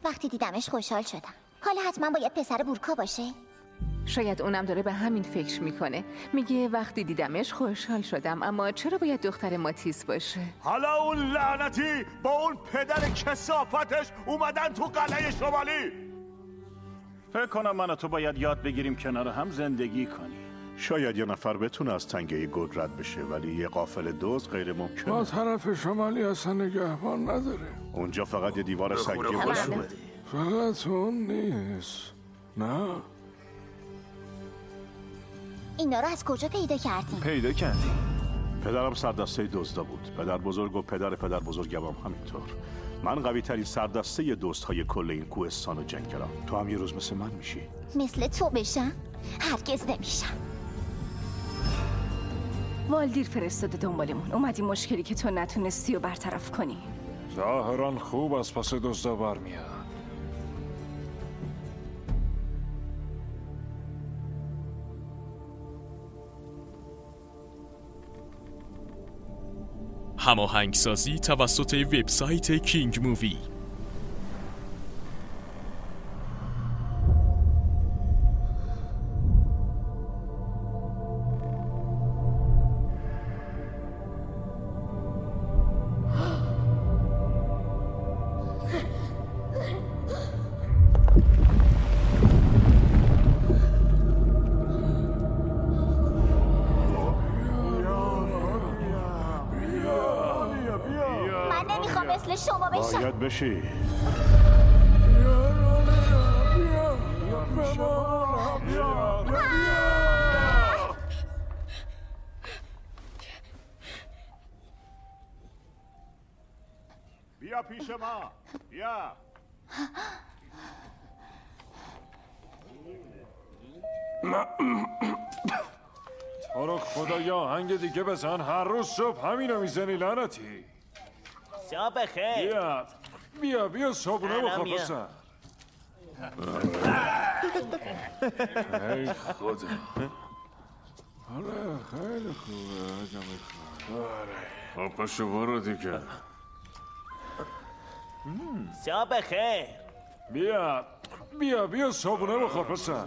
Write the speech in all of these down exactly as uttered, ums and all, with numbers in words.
وقتی دیدمش خوشحال شدم. حالا حتما باید پسر بورکا باشه. شاید اونم داره به همین فکر میکنه. میگه وقتی دیدمش خوشحال شدم، اما چرا باید دختر ماتیس باشه؟ حالا اون لعنتی با اون پدر کثافتش اومدن تو قلعه شمالی. فکر کنم من و تو باید یاد بگیریم کنار هم زندگی کنیم. شاید یه نفر بتونه از تنگه گود رد بشه، ولی یه قافله دوز غیر ممکنه. ما طرف شمالی اصلا نگهبان نداره. اونجا فقط یه دیوار سنگی وجود. فقط اون نیست. نه. اینا رو از کجا پیدا کردیم؟ پیدا کردیم. پدرم سردسته دزدا بود. پدر بزرگ و پدر پدر بزرگم هم همینطور. من قوی ترین سردسته دوست های کل این کوهستان و جنگلم. تو هم یه روز مثل من میشی. مثل تو بشم؟ هرگز نمیشم. والدیر فرستاده دنبالمون. اومدی مشکلی که تو نتونستی و برطرف کنی. ظاهرا خوب از پس دزدا برمیاد. هماهنگسازی توسط وبسایت کینگ مووی. باید بشی. بیا پیش ما. بیا. تو رو خدا یه آهنگ دیگه بزن. هر روز صبح همینو میزنی لعنتی. صبح خیر. بیا بیا بیا صبحونه بخور پسر. ای خدا. آره خیلی خوبه. اگه میخوای. آره پاشو برو دیگه. صبح خیر. بیا بیا بیا صبحونه بخور پسر.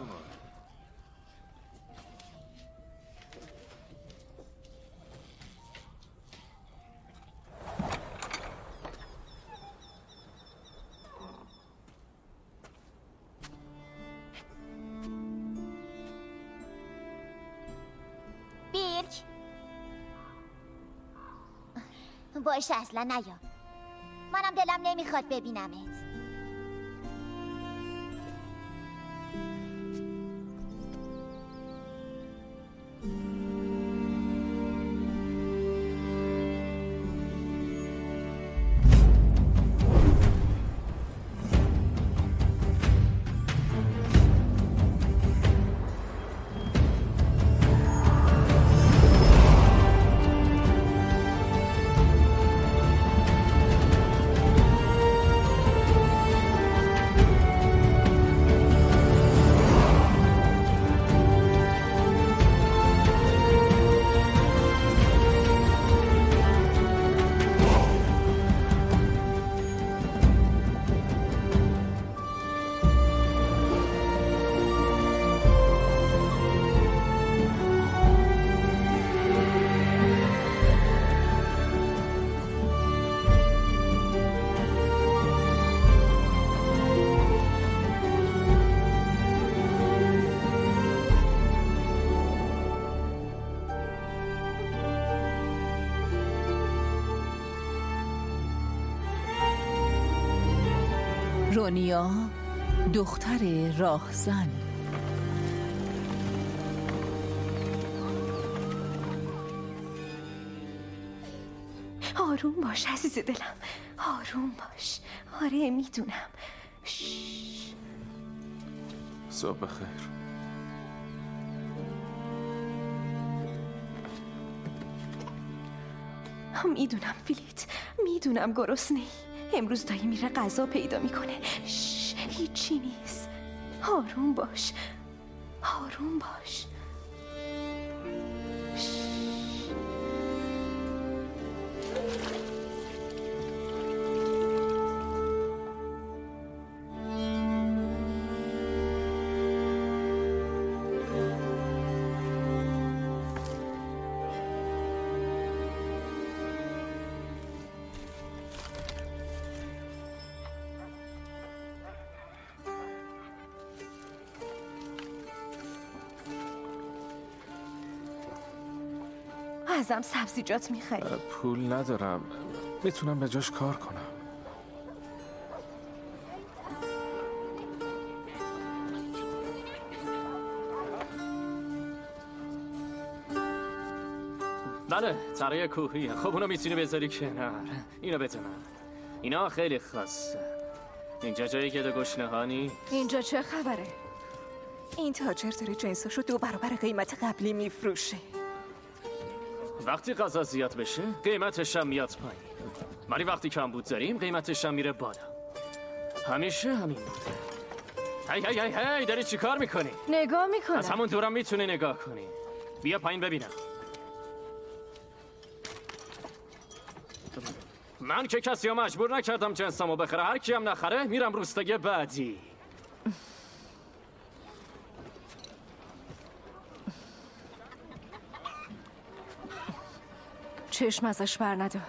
باشه اصلا نیا. منم دلم نمیخواد ببینمت. رونیا دختر راهزن. آروم باش عزیز دلم. آروم باش. آره میدونم. صبح خیر. میدونم فیلیت. میدونم گرسنه‌ای. امروز دایی میره غذا پیدا میکنه. شش، هیچی نیست. آروم باش. آروم باش. ازم سبزیجات میخری؟ پول ندارم، میتونم به جاش کار کنم. بله، ترای کوهیه. خب اونو میتونی بذاری کنار. اینو بده من. اینا خیلی خاصه. اینجا جایی که دو گشنهانی؟ اینجا چه خبره؟ این تاجر داره جنساشو دو برابر قیمت قبلی میفروشه. وقتی غذا زیاد بشه قیمتش هم میاد پایین، ولی وقتی کمبود داریم قیمتش هم میره بالا. همیشه همین بوده. هی هی هی هی داری چی کار میکنی؟ نگاه میکنم. از همون دورم میتونی نگاه کنی. بیا پایین ببینم. من که کسی ها مجبور نکردم جنسامو بخره. هر کی هم نخره میرم روستای بعدی. چشم ازش بر ندار.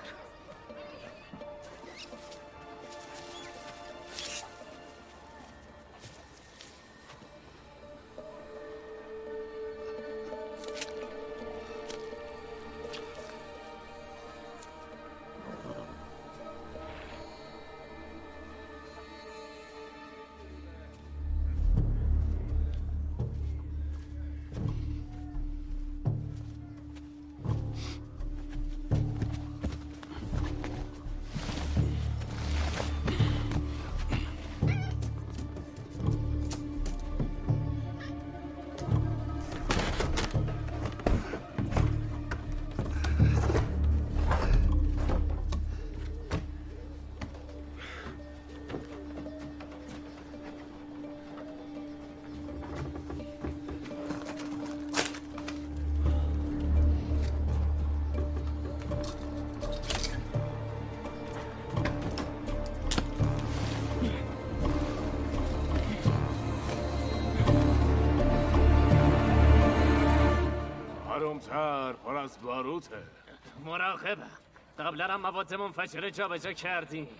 تر پر از باروته. مراقبم. قبلا هم مواد منفجره جا به جا کردیم.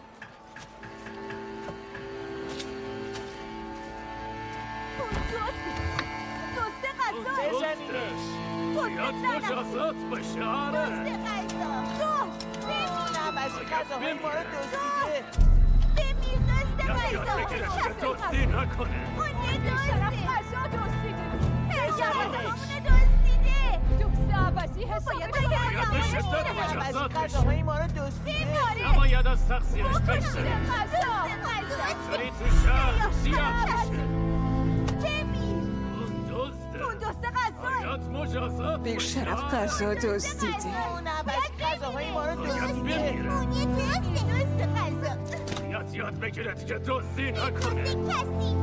دوست غذا. بزنیمش. باید مجازات بشه. آره. دوست غذا. دوست. نه بعضی غذاهای ما رو دزدیده. بمیر دوست غذا. یاد بگیره که دزدی نکنه. اون یه دوسته. غذا دزدیده. غذامونو دزدیده. دوست عوضی حسابه. باید به شدت مجازات بشه. غذاهای ما رو دزدیده. نباید از تقصیرش بگذره. غذا. داری تو شهر زیاد میشه. بمیر. اون دزده. اون دوست غذا. باید مجازات بی شرف غذا دزدیده. اون عوضی غذاهای ما رو دزدیده. اون یه دوسته. دوست غذا. یاد یاد بگیره دیگه دزدی نکنه. کسی.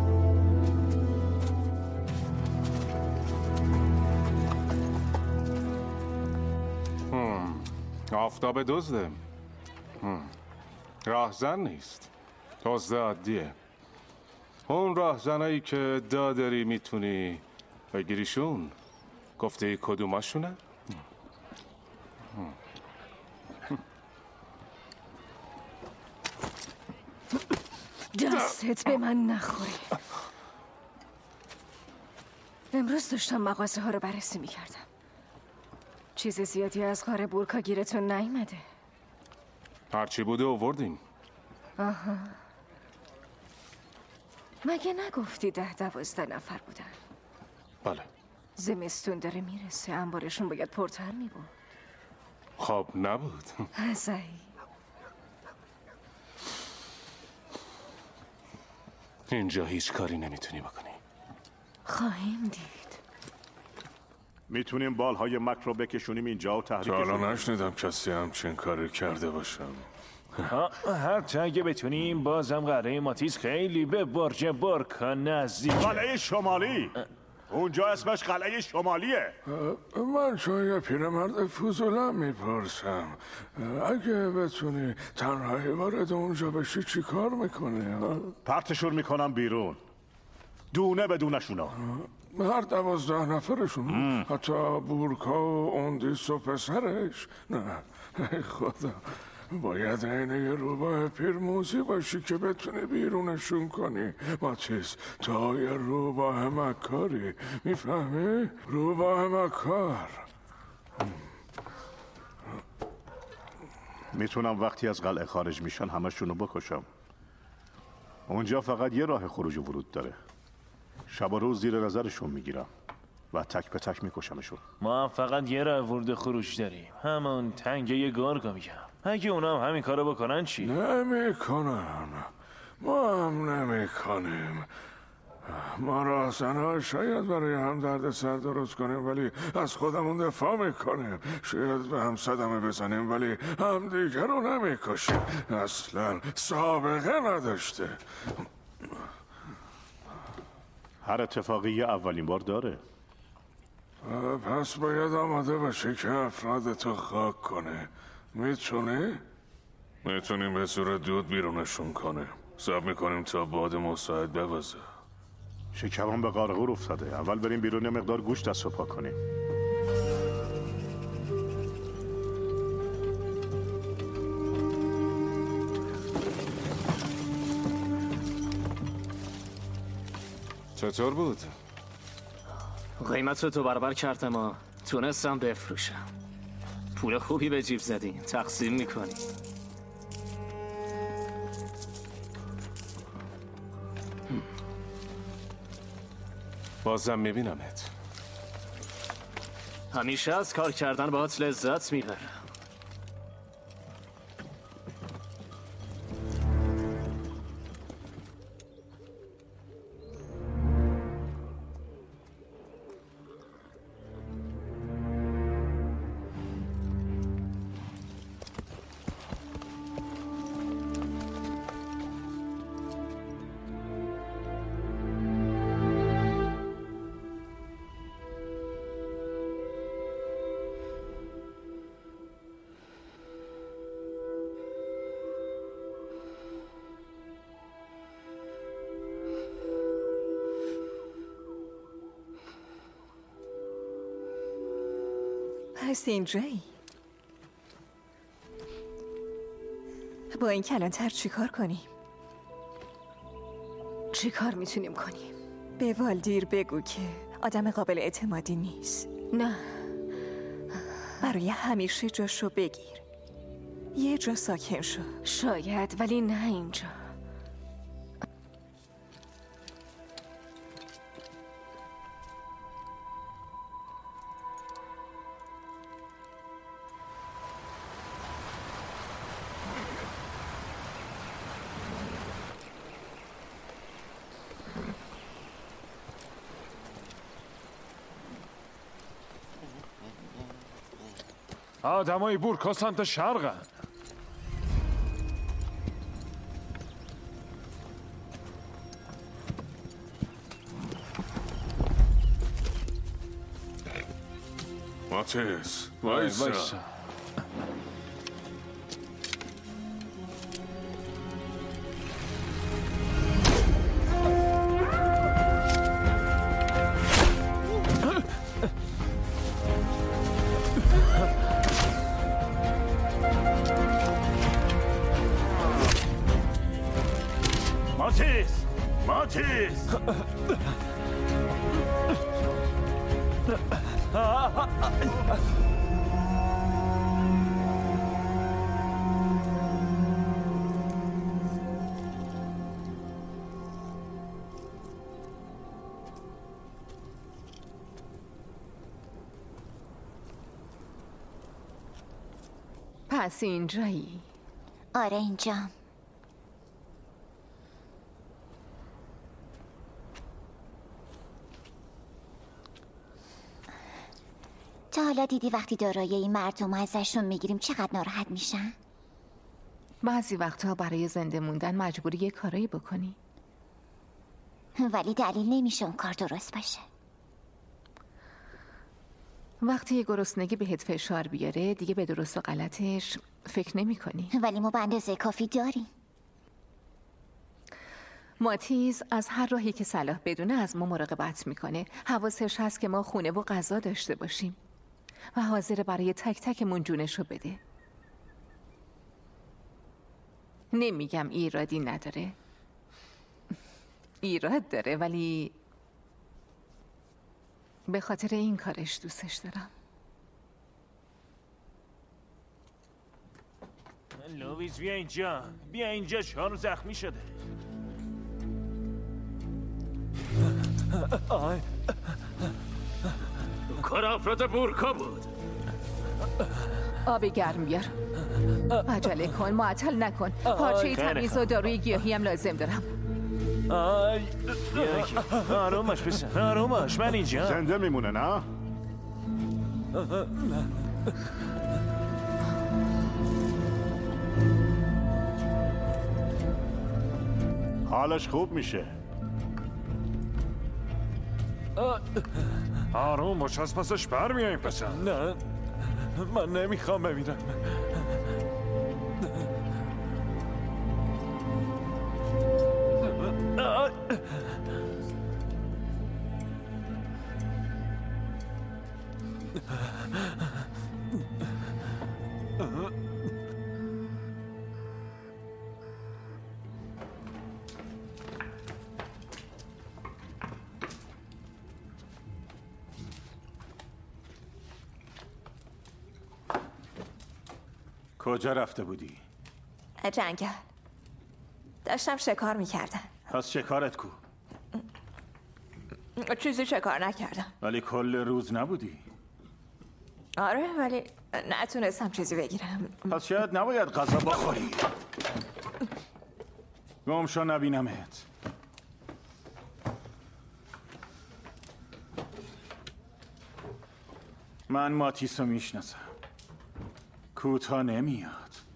آفتاب دزده. راهزن نیست، دزد عادیه. اون راهزنایی که ادعا داری میتونی بگیریشون. گفته کدوماشونه؟ دستت به من نخوره. امروز داشتم مغازه ها رو بررسی میکردم. چیز زیادی از غار بورکا گیرتون نیومده. هرچی بوده آوردیم. آها. مگه نگفتی ده دوازده نفر بودن؟ بله. زمستون داره میرسه، انبارشون باید پرتر میبود. خب نبود. ازایی. اینجا هیچ کاری نمیتونی بکنی. خواهیم دید. میتونیم بالهای مک رو بکشونیم اینجا و تحریکشون. تا حالا نشنیدم کسی همچین کاری کرده باشم. حتی اگه بتونیم بازم قلعه ماتیز خیلی به برج بورکا نزدیک. قلعه شمالی. اونجا اسمش قلعه شمالیه. من چون یه پیرمرد فضولم میپرسم، اگه بتونی تنهایی وارد اونجا بشی چی کار میکنی؟ پرتشون میکنم بیرون، دونه به دونشونا. هر دوازده نفرشون؟ ام. حتی بورکا و اوندیس و پسرش؟ نه ای خدا، باید عین یه روباه پیرموزی باشی که بتونی بیرونشون کنی. ماتیس تا یه روباه مکاری، میفهمی؟ روباه مکار. میتونم وقتی از قلعه خارج میشن همشونو بکشم. اونجا فقط یه راه خروج و ورود داره. شب و روز زیر نظرشون میگیرم و تک به تک میکشمشون. ما هم فقط یه راه ورود خروج داریم، همون تنگه گارگا میگم. اگه اونا هم همین کارو بکنن چی؟ نمیکنن. ما هم نمیکنیم. ما راهزنها شاید برای هم درد سر درست کنیم ولی از خودمون دفاع میکنیم. شاید به هم صدمه بزنیم ولی هم دیگر رو نمیکشیم. اصلا سابقه نداشته. هر اتفاقی یه اولین بار داره. پس باید آماده باشی که افراد تو خاک کنه. میتونی؟ میتونیم به صورت دود بیرونشون کنه. صبر میکنیم تا باد مساعد بوزه. شکمم به قارقور افتاده. اول بریم بیرون یه مقدار گوشت دست و پا کنیم. چطور بود؟ قیمت رو دو برابر کردم و تونستم بفروشم. پول خوبی به جیب زدین. تقسیم میکنی. بازم میبینمت. همیشه از کار کردن باهات لذت میبرم. پس اینجایی. با این کلانتر چی کار کنیم؟ چی کار میتونیم کنیم؟ به والدیر بگو که آدم قابل اعتمادی نیست. نه، برای همیشه جاشو بگیر. یه جا ساکن شو. شاید، ولی نه اینجا. آدمای بورکا سمت شرقن. ماتیس وایسا. ماتیس ماتیس پس اینجایی. آره اینجام. تا حالا دیدی وقتی دارایی این مردم ازشون میگیریم چقدر ناراحت میشن؟ بعضی وقتها برای زنده موندن مجبوری یه کارایی بکنی. ولی دلیل نمیشه اون کار درست باشه. وقتی یه گرسنگی بهت فشار بیاره دیگه به درست و غلطش فکر نمی کنی. ولی ما به اندازه کافی داریم. ماتیز از هر راهی که صلاح بدونه از ما مراقبت میکنه. حواسش هست که ما خونه و غذا داشته باشیم و حاضر برای تک تکمون جونشو بده. نمیگم ایرادی نداره، ایراد داره، ولی به خاطر این کارش دوستش دارم. لویز بیا اینجا، بیا اینجا، چهار زخمی شده. آی کار افراد بورکا بود. آب گرم بیار. عجله کن، معطل نکن. پارچه تمیز و داروی گیاهی هم لازم دارم. آی آرومش بسن، آرومش، من اینجا. زنده میمونه نه؟ حالش خوب میشه. آروم باش، از پسش بر میاییم پسر. نه من نمیخوام بمیرم. کجا رفته بودی؟ جنگل. داشتم شکار میکردم. پس شکارت کو؟ چیزی شکار نکردم. ولی کل روز نبودی؟ آره ولی نتونستم چیزی بگیرم. پس شاید نباید غذا بخوری. گم شو نبینمت. من ماتیسو میشناسم. کوتا نمیاد.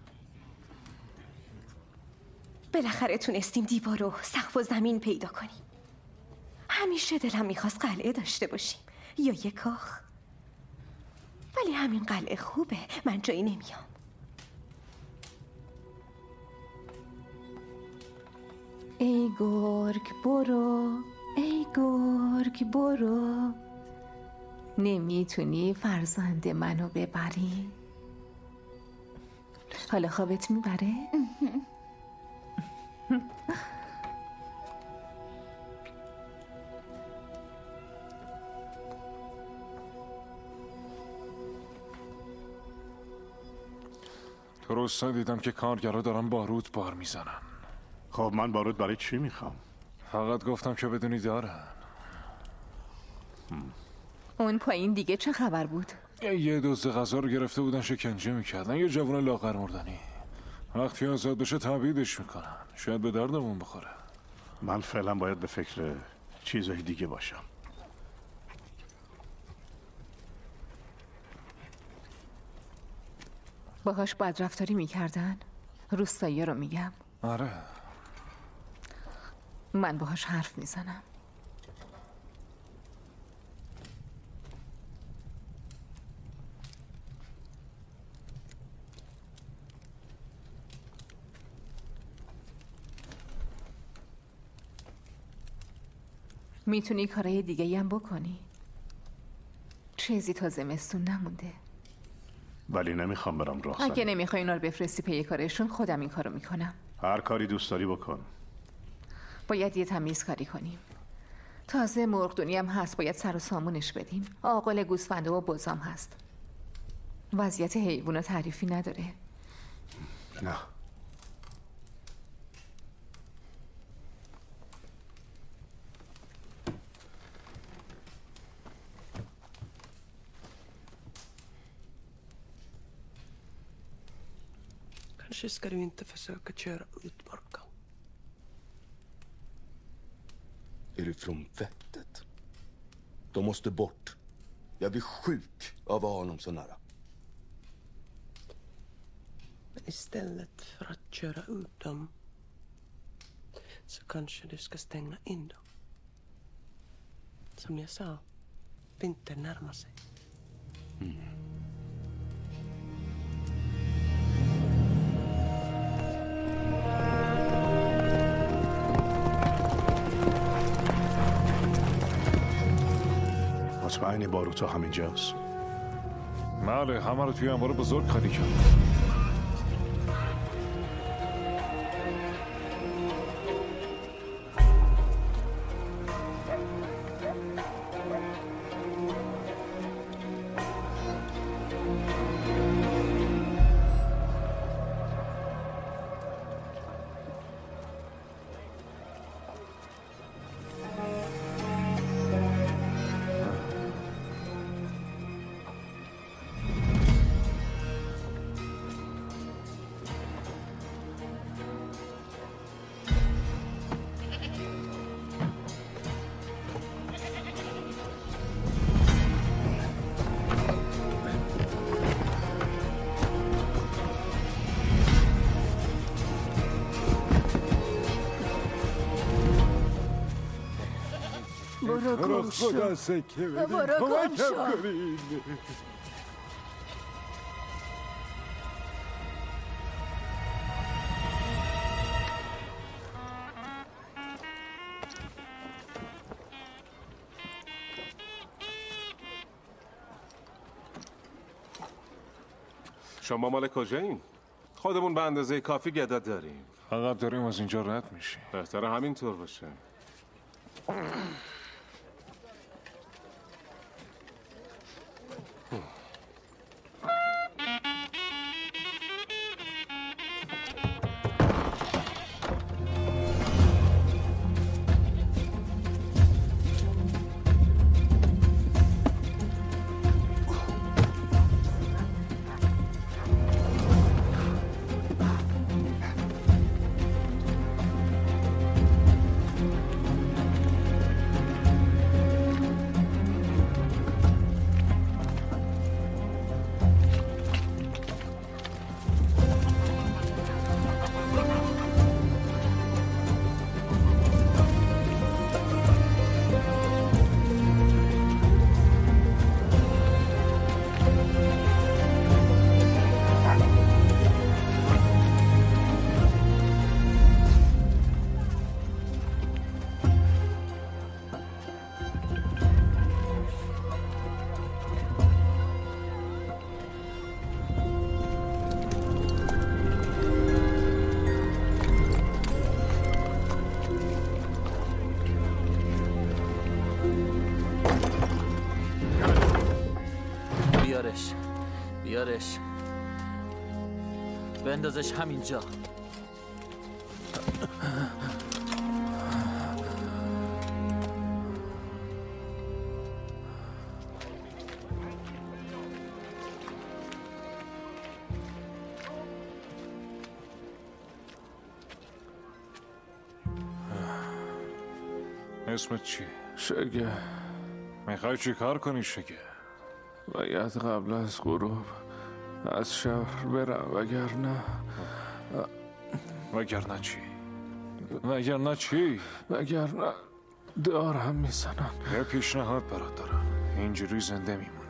بالاخره تونستیم دیوار و سقف و زمین پیدا کنیم. همیشه دلم میخواست قلعه داشته باشیم یا یه کاخ، ولی همین قلعه خوبه. من جایی نمیام. ای گرگ برو، ای گرگ برو، نمیتونی فرزند منو ببری؟ حالا خوابت میبره؟ درسته دیدم که کارگرها دارن باروت بار میزنن. خب من باروت برای چی میخوام؟ فقط گفتم که بدونی دارن. اون پایین دیگه چه خبر بود؟ یه دوز غذا رو گرفته بودن شکنجه میکردن. یه جوان لاغر مردنی. وقتی آزاد بشه تبعیدش میکنن. شاید به دردمون بخوره. من فعلا باید به فکر چیزهای دیگه باشم. باهاش بدرفتاری میکردن؟ روستایی رو میگم. آره. من باهاش حرف میزنم. میتونی کارهای دیگه هم بکنی. چیزی تا زمستون نمونده. ولی نمیخوام برم راه زنی. اگه نمیخوای اینا رو بفرستی پی کارشون، خودم این کارو میکنم. هر کاری دوست داری بکن. باید یه تمیز کاری کنیم. تازه مرغدونی هم هست، باید سر و سامونش بدیم. آقل گوسفنده و بزام هست. وضعیت حیوونا تعریفی نداره. نه. Kanske ska du inte försöka köra ut Borka. Är du från vettet? De måste bort. Jag blir sjuk av att ha honom så nära. Men istället för att köra ut dem så kanske du ska stänga in dem. Som jag sa, vintern närmar sig. Mm. مطمئنی باروتا همینجاست؟ بله، همه رو توی انبار بزرگ خالی کرد. برو گم شو. خدا سکه بدین، برو گم کمکم شو. کنین. شما مال کجایین؟ خودمون به اندازه کافی گدا داریم. فقط داریم از اینجا رد میشیم. بهتره همینطور باشه. بیارش بیارش بندازش همینجا. اسمت چی؟ شگه. میخوای چی کار کنی شگه؟ باید قبل از غروب از شهر برم وگرنه وگرنه چی؟ وگرنه چی؟ وگرنه دارم میزنن. یه پیشنهاد برات دارم. اینجوری زنده میمونی.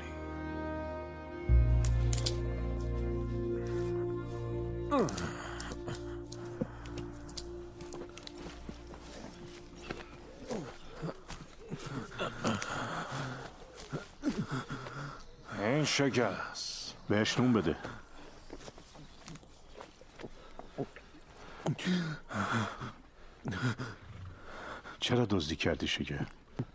این شکست بهش نون بده. چرا دزدی کردی شگه؟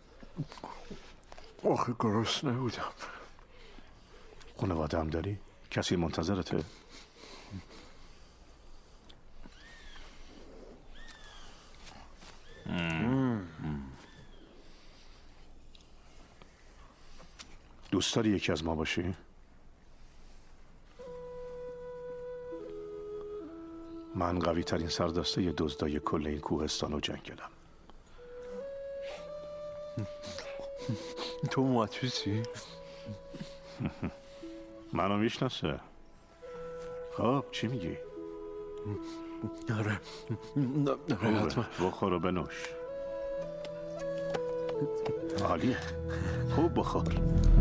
آخه گرسنه بودم. خانواده هم داری؟ کسی منتظرته؟ دوست داری یکی از ما باشی؟ من قوی ترین سردسته دزدای کل این کوهستان و جنگلم. تو ماتوسی؟ منو میشناسه. خب چی میگی؟ آره خوبه بخور و بنوش. عالیه خوب بخور.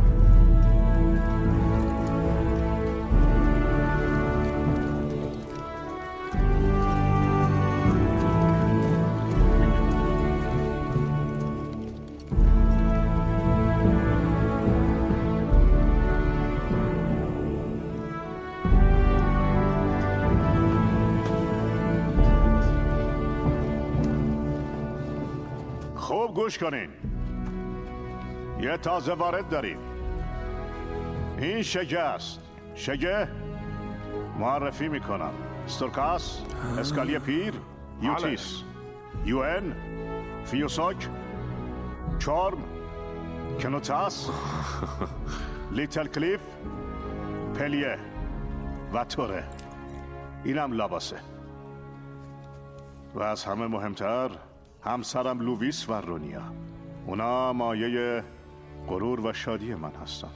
خوب گوش کنین. یه تازه وارد داریم. این شگه است. شگه معرفی میکنم. استورکاس، اسکالی پیر، یوتیس، یوئن، فیوساک، چارم، کنوتاس، لیتل کلیف، پلیه و توره. اینم لاباسه. و از همه مهمتر همسرم لویس و رونیا. اونا مایه غرور و شادی من هستن.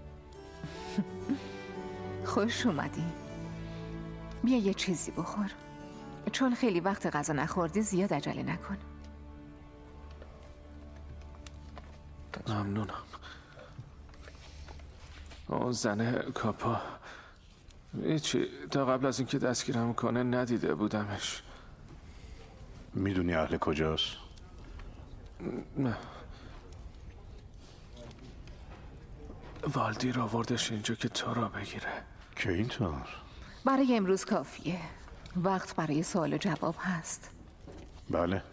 خوش اومدی. بیا یه چیزی بخور. چون خیلی وقت غذا نخوردی زیاد عجله نکن. ممنونم. اون زنه کاپا هیچی تا قبل از اینکه دستگیرم کنه ندیده بودمش. میدونی اهل کجاست؟ نه. والدی را آوردش اینجا که تو را بگیره. که اینطور؟ برای امروز کافیه. وقت برای سوال و جواب هست. بله.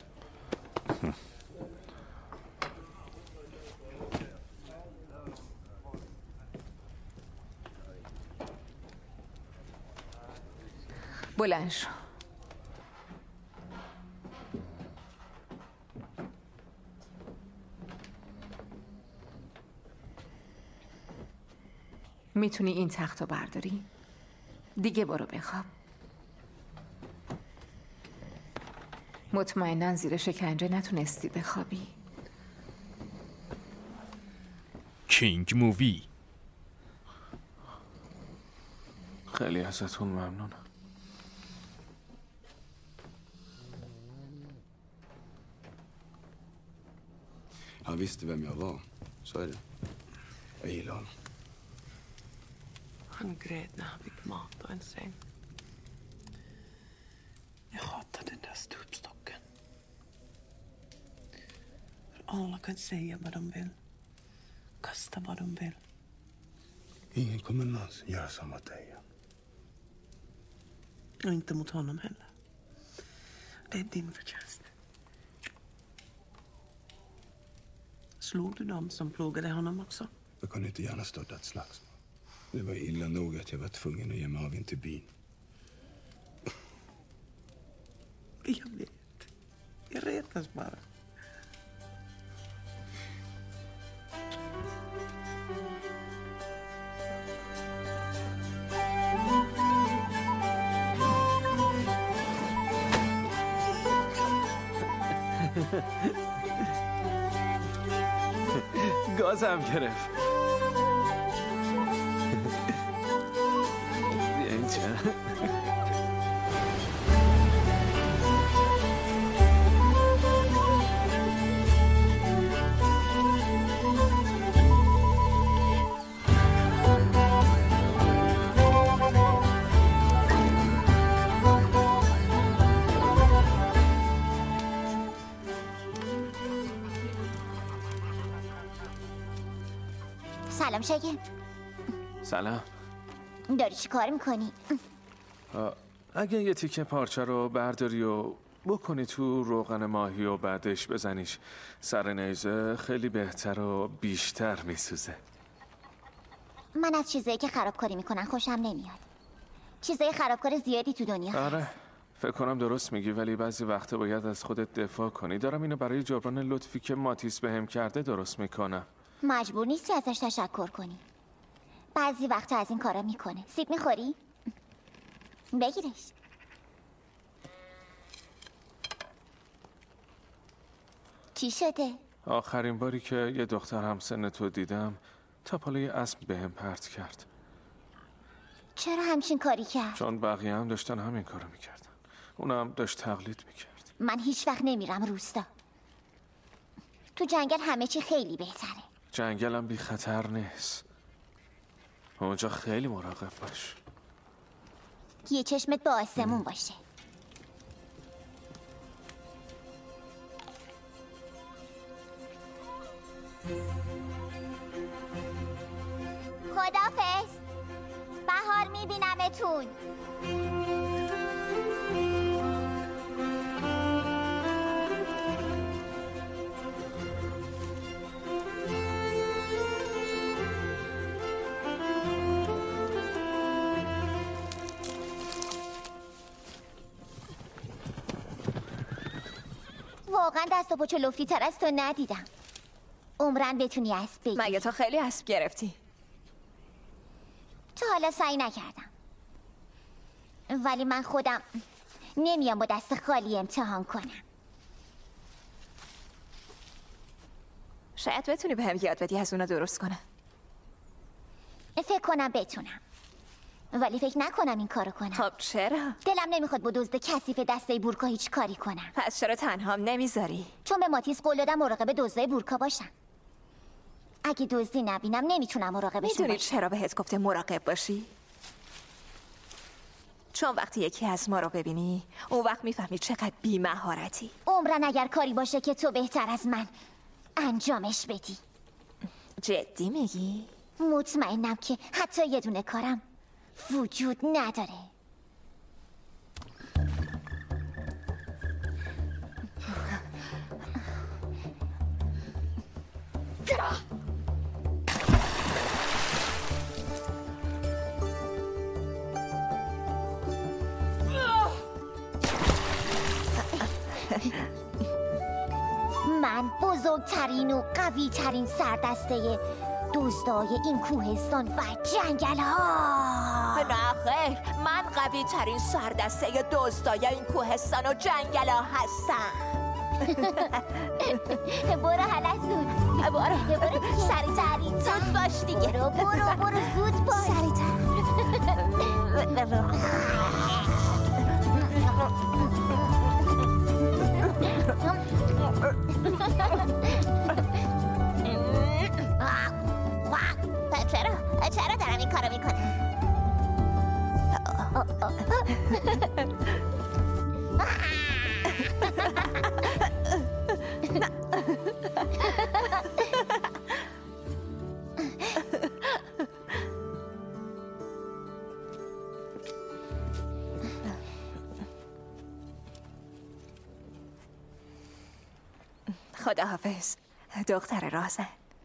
بلند شو. میتونی این تخت رو برداری؟ دیگه برو بخواب. مطمئناً زیر شکنجه نتونستی بخوابی. کینگ مووی. خیلی ازتون ممنونم. Han visste vem jag var, så är det. Jag gillar honom. Han grät när han fick mat och en säng. Jag hatar den där stupstocken. För alla kan säga vad de vill. Kasta vad de vill. Ingen kommer någonsin göra så mot dig. Och inte mot honom heller. Det är din förtjänst. Slog du dem som plågade honom också? Jag kunde inte gärna starta ett slagsmål. Det var illa nog att jag var tvungen att ge mig av in till byn. Jag vet. Jag retas bara. گازم گرفت. بیا اینجا. سلام شگن. سلام. داری چی کار میکنی؟ اگه یه تیکه پارچه رو برداری و بکنی تو روغن ماهی و بعدش بزنیش سر نیزه خیلی بهتر و بیشتر میسوزه. من از چیزایی که خرابکاری میکنن خوشم نمیاد. چیزای خرابکار زیادی تو دنیا هست. آره فکر کنم درست میگی، ولی بعضی وقتا باید از خودت دفاع کنی. دارم اینو برای جبران لطفی که ماتیس بهم کرده درست میکنم. مجبور نیستی ازش تشکر کنی. بعضی وقتا از این کارا میکنه. سیب میخوری؟ بگیرش. چی شده؟ آخرین باری که یه دختر همسن تو دیدم تاپالوی اسب بهم پرت کرد. چرا همچین کاری کرد؟ چون بقیه هم داشتن همین کارو میکردن. اونم داشت تقلید میکرد. من هیچ وقت نمیرم روستا. تو جنگل همه چی خیلی بهتره. جنگلم بی خطر نیست. اونجا خیلی مراقب باش. یه چشمت با آسمون باشه. خدافظ. بهار میبینمتون. واقعا دست و پا چلفتی تر از تو ندیدم. عمرن بتونی اسب بگیری. مگه تو خیلی اسب گرفتی؟ تا حالا سعی نکردم، ولی من خودم نمیام با دست خالی امتحان کنم. شاید بتونی بهم یاد بدی از اونا درست کنم. فکر کنم بتونم، ولی فکر نکنم این کارو کنم. خب چرا؟ دلم نمیخواد با دزد کثیف دسته بورکا هیچ کاری کنم. پس چرا تنهام نمیذاری؟ چون به ماتیس قول دادم مراقب دزدای بورکا باشم. اگه دزدی نبینم نمیتونم مراقبشون میدونی باشم. چرا بهت گفته مراقب باشی؟ چون وقتی یکی از ما رو ببینی اون وقت میفهمی چقدر بی مهارتی. عمرن اگر کاری باشه که تو بهتر از من انجامش بدی. جدی میگی؟ مطمئنم که حتی یه دونه کارم وجود نداره. من بزرگترین و قوی ترین سردسته دزدای این کوهستان و جنگل ها. نه خیر، من قوی ترین سردسته دزدای این کوهستان و جنگل ها هستم. برو حالا زود. برو برو سریعتری زود باش دیگه. برو برو برو زود باش سریعتر. چرا؟ چرا دارم این کارو میکنم؟ خداحافظ دختر رازن.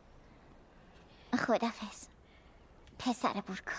خداحافظ پسر بورکا.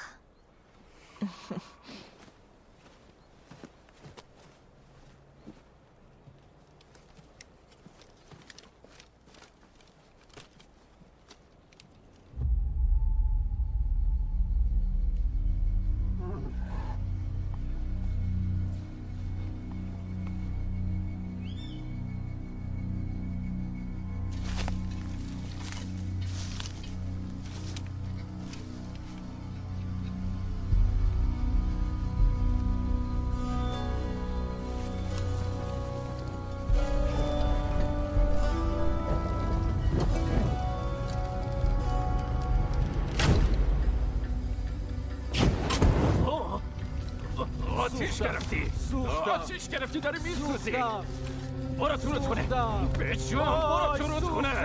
آتیش گرفتی آتیش گرفتی داری میسوزی. برو تو رود کنه به جون. برو تو رود کنه.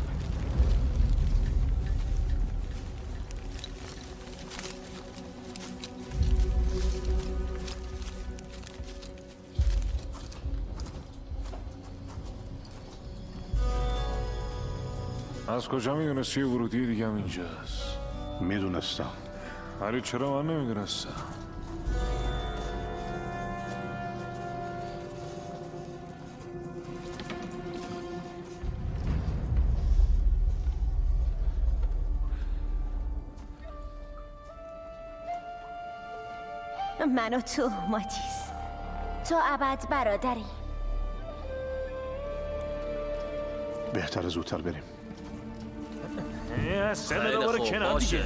از کجا میدونستی ورودی دیگه هم اینجاست؟ میدونستم. ولی چرا من نمیدونستم؟ من و تو ماتیس، تو ابد برادری. بهتر زودتر بریم. سه برو کنار دیگه.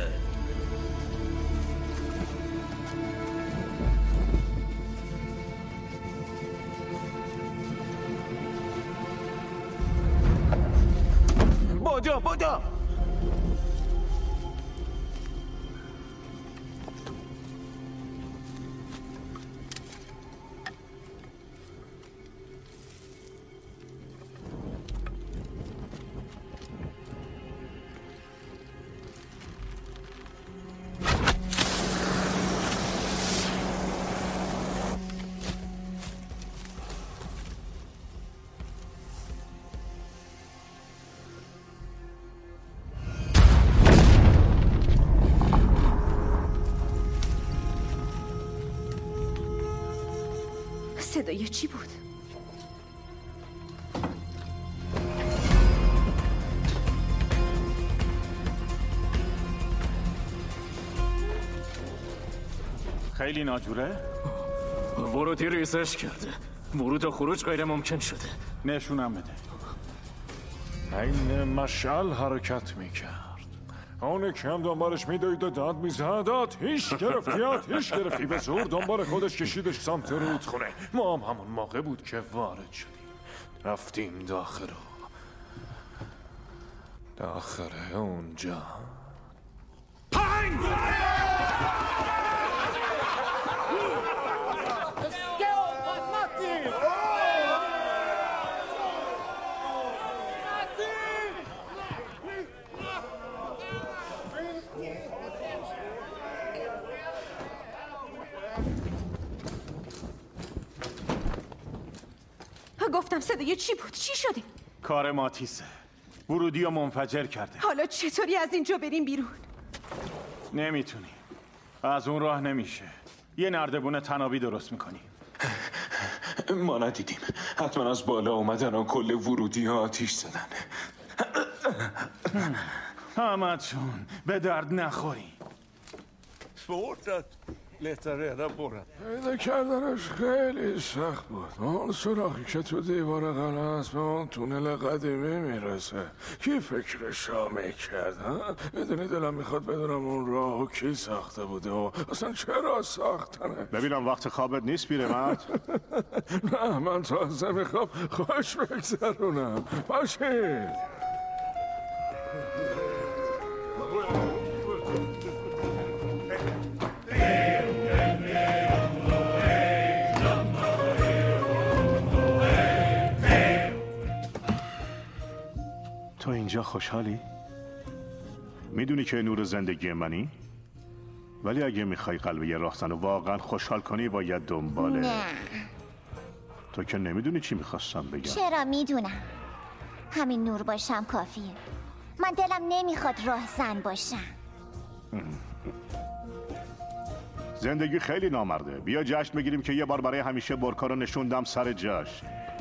بودو بودو. صدای چی بود؟ خیلی ناجوره؟ ورودی ریزش کرده. ورود و خروج غیر ممکن شده. نشونم بده. این مشعل حرکت میکرد. اون یکی هم دنبالش میدوید و داد میزد. آتیش گرفتی آتیش گرفتی. به زور دنبال خودش کشیدش سمت رودخونه. ما هم همون موقع بود که وارد شدیم. رفتیم داخل رو داخل اونجا پنگ! گفتم صدای چی بود؟ چی شده؟ کار ماتیسه. ورودی رو منفجر کرده. حالا چطوری از اینجا بریم بیرون؟ نمیتونی. از اون راه نمیشه. یه نردبون تنابی درست میکنی. ما ندیدیم. حتما از بالا اومدن و کل ورودی ها آتیش زدن. احمد جون به درد نخوری. Svårt att leta reda på det. پیدا کردنش خیلی سخت بود. اون سراخی که تو دیوار قلعه است به اون تونل قدیمی میرسه. کی فکرشو میکرد ها؟ میدونی دلم میخواد بدونم اون راهو کی ساخته بوده و اصلا چرا ساختنه. ببینم وقت خوابت نیست پیرمرد. نه من تازه میخوام خوش بگذرونم. باشید. تو اینجا خوشحالی؟ میدونی که نور زندگی منی؟ ولی اگه میخوای قلب یه راهزن رو واقعا خوشحال کنی باید دنباله. نه. تو که نمیدونی چی میخواستم بگم. چرا میدونم. همین نور باشم کافیه. من دلم نمیخواد راهزن باشم. زندگی خیلی نامرده. بیا جشن بگیریم که یه بار برای همیشه برکا رو نشوندم سر جاش.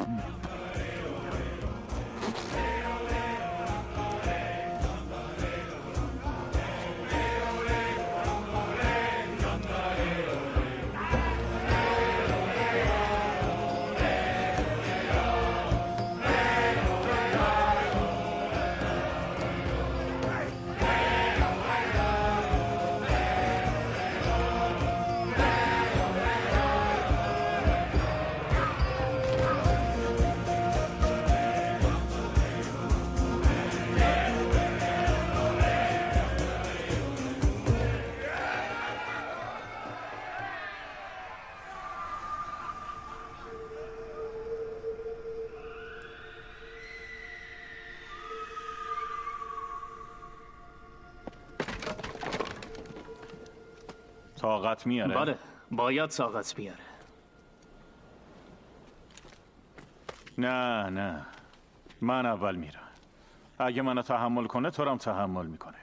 طاقت میاره؟ بله باید طاقت بیاره. نه نه من اول میرم. اگه منو تحمل کنه تو رو هم تحمل میکنه.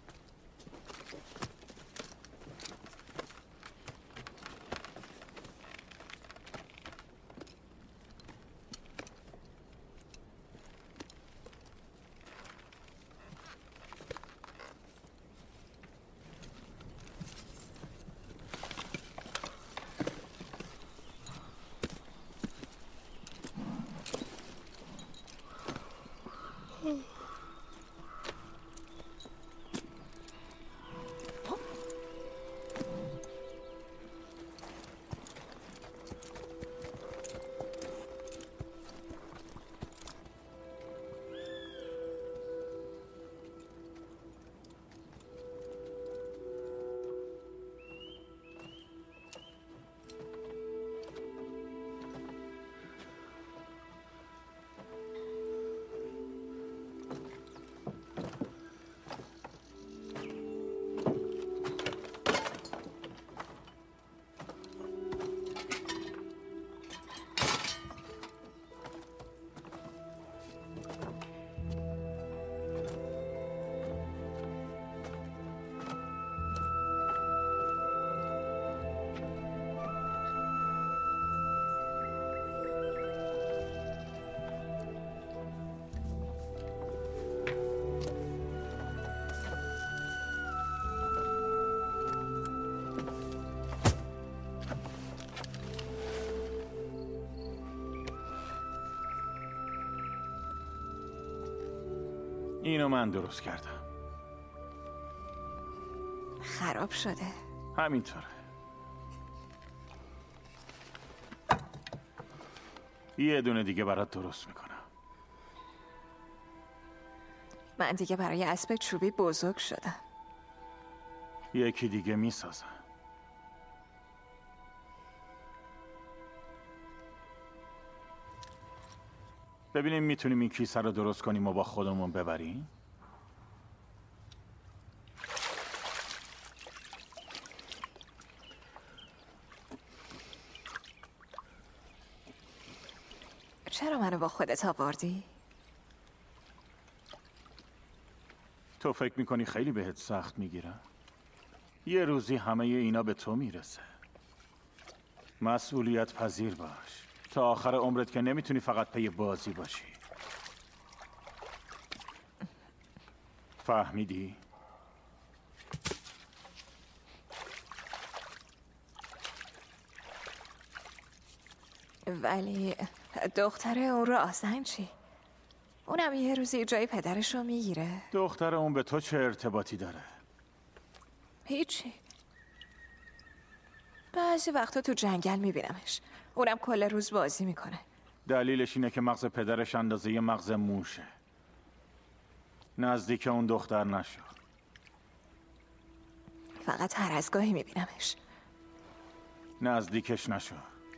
اینو من درست کردم. خراب شده. همینطوره. یه دونه دیگه برات درست میکنم. من دیگه برای اسب چوبی بزرگ شدم. یکی دیگه میسازم. ببینیم میتونیم این کیسه رو درست کنیم و با خودمون ببریم. چرا منو با خودت آوردی؟ تو فکر میکنی خیلی بهت سخت میگیرم؟ یه روزی همه اینا به تو میرسه. مسئولیت پذیر باش تا آخر عمرت که نمیتونی فقط پی بازی باشی. فهمیدی؟ ولی دختر اون راستن چی؟ اونم یه روزی جای پدرش رو میگیره. دختر اون به تو چه ارتباطی داره؟ هیچی. بعضی وقتا تو جنگل میبینمش. اونم کل روز بازی میکنه. دلیلش اینه که مغز پدرش اندازه یه مغز موشه. نزدیک اون دختر نشو. فقط هر از گاهی میبینمش. نزدیکش نشو.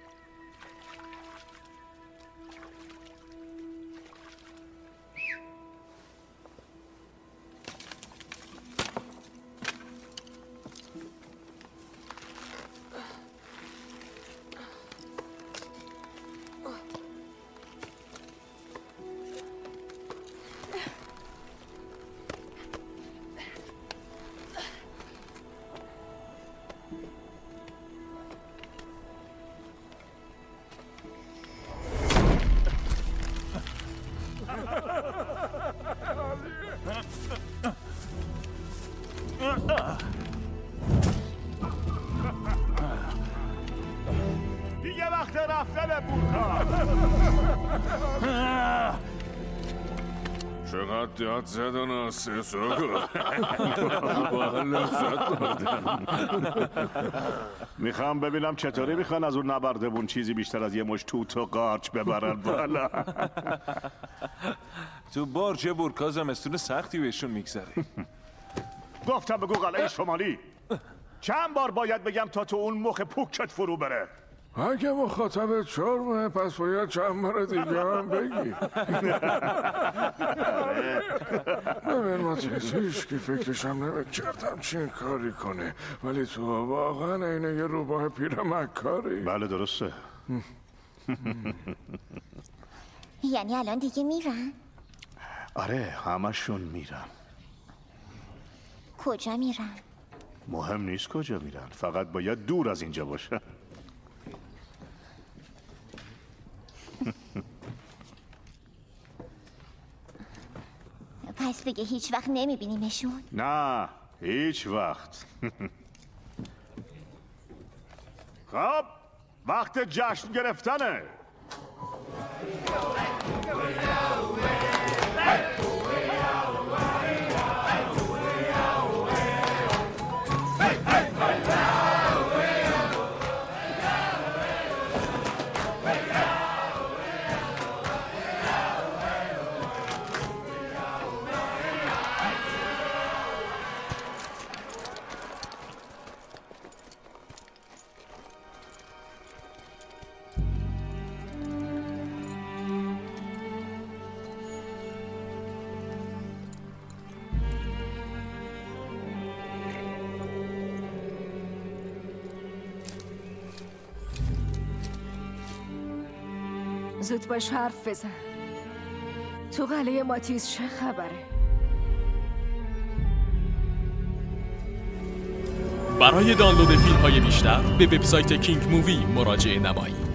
دیگه وقت رفتن بورکا. چقدر داد زد و ناسه ساگو. واقعا لذت بردم. میخوام ببینم چطوری میخوان از اون نبردمون چیزی بیشتر از یه مش توت و قارچ ببرن بالا. تو برج بورکا زمستون سختی بهشون میگذره. گفتم بگو قلعه شمالی. چند بار باید بگم تا تو اون مخ پوکت فرو بره؟ اگه مخاطب چرمه پس باید چند بار دیگه هم بگی. ببین ما تیزیش که فکرشم نمیکردم چین کاری کنه، ولی تو واقعا اینه یه روباه پیر مکاری. بله درسته. یعنی الان دیگه میرن؟ آره همشون میرن. کجا میرن؟ مهم نیست کجا میرن، فقط باید دور از اینجا باشن. پس دیگه هیچ وقت نمیبینیمشون؟ نه هیچ وقت. خب وقت جشن گرفتنه. زود باش حرف بزن. تو قلعه ماتیز چه خبره؟ برای دانلود فیلم های بیشتر به وبسایت کینگ مووی مراجعه نمایید.